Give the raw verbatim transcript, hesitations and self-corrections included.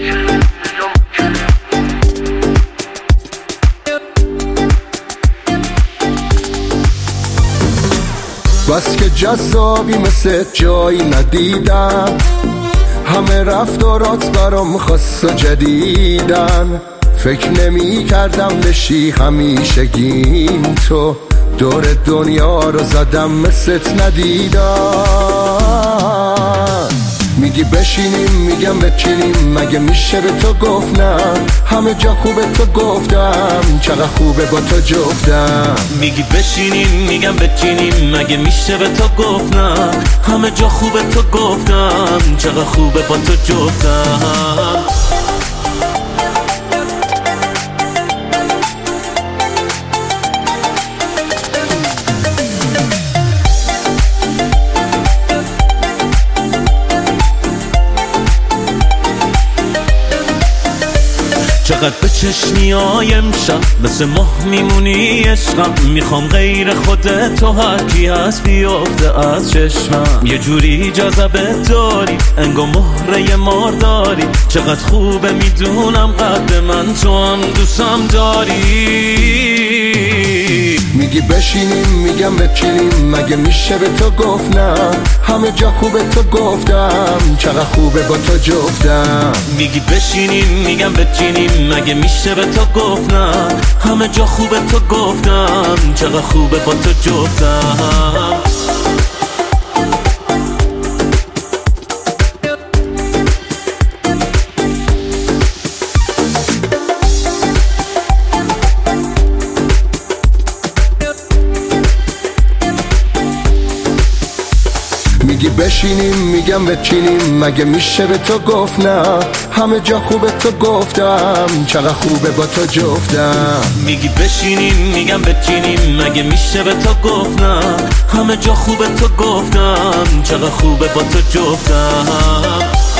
بس که جذابی مثل جایی ندیدم، همه رفتارات برام خاص و جدیدن. فکر نمی کردم بشی همیشگیم تو، دور دنیا رو زدم مثلت ندیدم. میگی بشینیم میگم بچینیم، مگه میشه به تو گفت نه؟ همه جا خوبه تو گفتم، چقدر خوبه با تو جفتم. میگی بشینیم میگم بچینیم، مگه میشه به تو گفت نه؟ همه جا خوبه تو گفتم، چقدر خوبه با تو جفتم. چقدر به چشمی های امشب مثل ماه میمونی عشقم. میخوام غیر خودتو هر کی هست بیافته از چشمم. یه جوری جذبت داری انگار مهره مار داری. چقدر خوبه میدونم قد من تو هم دوستم داری. میگی بشینیم میگم بچینیم، مگه میشه به تو گفت نه؟ همه جا خوبه تو گفتم، چقدر خوبه با تو جفتم. میگی بشینیم میگم بچینیم، مگه میشه به تو گفت نه؟ همه جا خوبه تو گفتم، چقدر خوبه با تو جفتم. میگی بشینیم میگم بچینیم، مگه میشه به تو گفت نه؟ همه جا خوبه تو گفتم، چقدر خوبه با تو جفتم. میگی بشینیم میگم بچینیم، مگه میشه به تو گفت نه؟ همه جا خوبه تو گفتم، چقدر خوبه با تو جفتم.